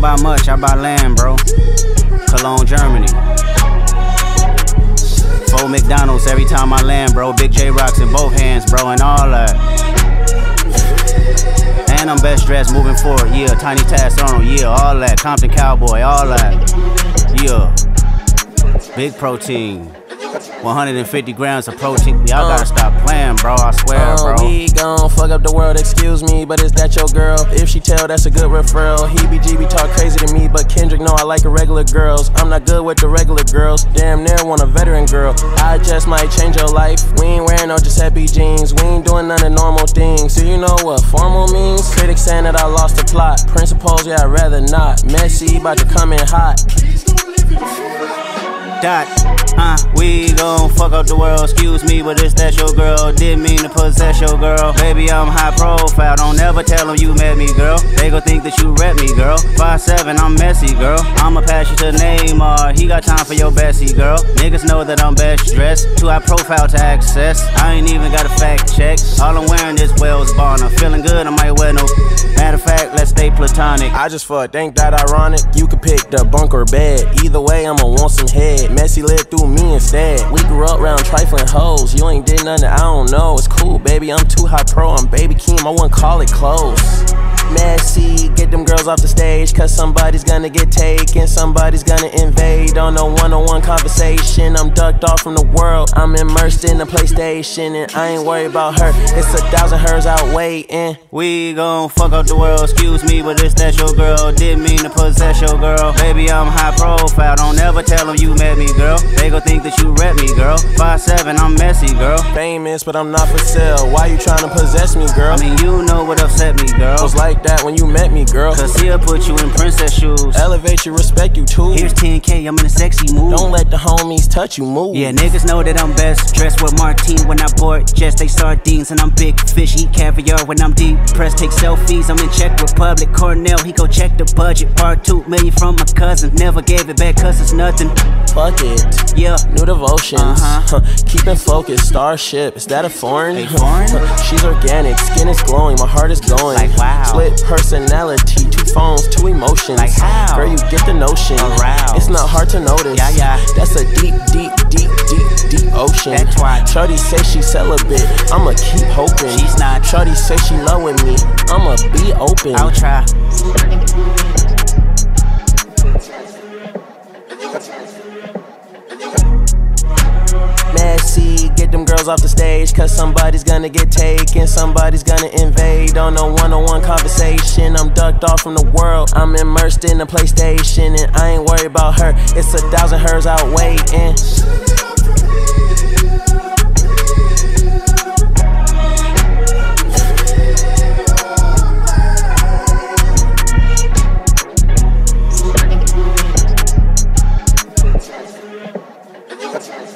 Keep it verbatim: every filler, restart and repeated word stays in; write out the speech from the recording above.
buy much, I buy land, bro. Cologne, Germany. Four McDonald's every time I land, bro. Big J Rocks in both hands, bro, and all that. And I'm best dressed moving forward, yeah. Tiny Task Arnold, yeah, all that. Compton Cowboy, all that. Yeah. Big protein. one hundred fifty grams of protein. Y'all gotta stop playing, bro. I swear, uh, bro. We gon' fuck up the world, excuse me, but is that your girl? If she tell, that's a good referral. He B G B talk crazy to me, but Kendrick know I like irregular girls. I'm not good with the regular girls. Damn near want a veteran girl. I just might change your life. We ain't wearing no Giuseppe jeans. We ain't doing none of normal things. So you know what formal means? Critics saying that I lost the plot. Principles, yeah, I'd rather not. Messy, about to come in hot. Dot, uh, we gon' fuck up the world, excuse me, but is that your girl? Didn't mean to possess your girl. Baby, I'm high profile, don't ever tell them you met me, girl. They gon' think that you rep me, girl. five seven, I'm messy, girl. I'ma pass you to Neymar, he got time for your bestie, girl. Niggas know that I'm best dressed, too high profile to access. I ain't even got a fact check. All I'm wearing is Wells Bonner. Feeling good, I might wear no. Matter of fact, let's stay platonic. I just fuck, ain't that ironic? You could pick the bunk or bed. Either way, I'ma want some head. Messy lived through me instead. We grew up round trifling hoes. You ain't did nothing, I don't know. It's cool, baby, I'm too high pro. I'm Baby Keem, I wouldn't call it close. Messy, get them girls off the stage, cause somebody's gonna get taken, somebody's gonna invade on a one-on-one conversation. I'm ducked off from the world, I'm immersed in the PlayStation, and I ain't worried about her, it's a thousand hers out waiting. We gon' fuck up the world, excuse me, but is that your girl? Didn't mean to possess your girl. Baby, I'm high profile, don't ever tell them you met me, girl. They gon' think that you rep me, girl. five seven, I'm messy, girl. Famous, but I'm not for sale, why you tryna possess me, girl? I mean, you know what upset me, girl. Was like that when you met me, girl. Cause he'll put you in princess shoes. Elevate you, respect you too. Here's ten K, I'm in a sexy mood. Don't let the homies touch you, move. Yeah, niggas know that I'm best dressed with Martine when I board jets. They sardines and I'm big fish, eat caviar when I'm deep pressed. Take selfies, I'm in Czech Republic. Cornell, he go check the budget. Part two million from my cousin. Never gave it back cause it's nothing. Fuck it. Yeah. New devotions. Uh-huh. Keeping focused. Starship. Is that a foreign? A foreign? She's organic. Skin is glowing. My heart is going. Like wow. Split personality. Two phones. Two emotions. Like how? Girl, you get the notion. Aroused. It's not hard to notice. Yeah, yeah. That's a deep, deep, deep, deep, deep ocean. That's why. Shorty say she celibate. I'ma keep hoping. She's not. Shorty say she love with me. I'ma be open. I'll try. Messy, get them girls off the stage, cause somebody's gonna get taken, somebody's gonna invade on a one-on-one conversation. I'm ducked off from the world, I'm immersed in the PlayStation, and I ain't worried about her, it's a thousand hers out waiting. Thank you.